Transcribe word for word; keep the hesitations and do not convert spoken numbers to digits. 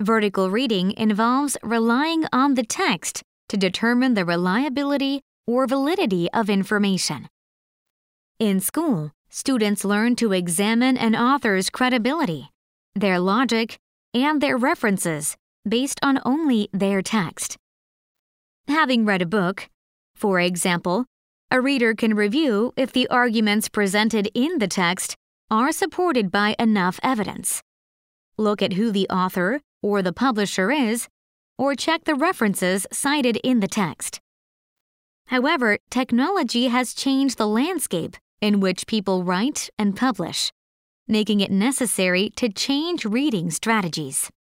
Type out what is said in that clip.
Vertical reading involves relying on the text to determine the reliability or validity of information. In school, students learn to examine an author's credibility, their logic, and their references based on only their text. Having read a book, for example, a reader can review if the arguments presented in the text are supported by enough evidence. Look at who the author or the publisher is, or check the references cited in the text. However, technology has changed the landscape in which people write and publish, making it necessary to change reading strategies.